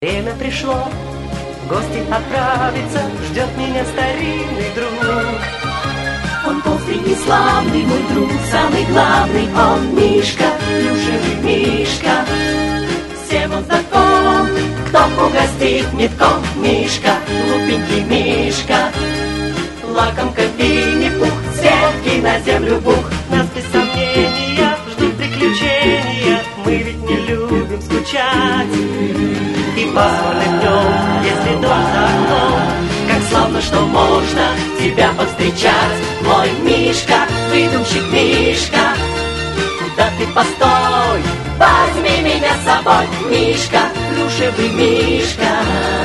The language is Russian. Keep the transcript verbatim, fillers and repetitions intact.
Время пришло, в гости отправиться, ждет меня старинный друг. Он толстый и славный, мой друг, самый главный, он Мишка, плюшевый Мишка. Всем он знаком, кто угостит метком, Мишка, глупенький Мишка. Лакомка Винни-Пух, светки на землю бух. Нас без сомнения ждут приключения, мы ведь не любим скучать. И пасмурным днем, если дом за окном, как славно, что можно тебя повстречать. Мой Мишка, выдумщик Мишка. Куда ты постой, возьми меня с собой, Мишка, плюшевый Мишка.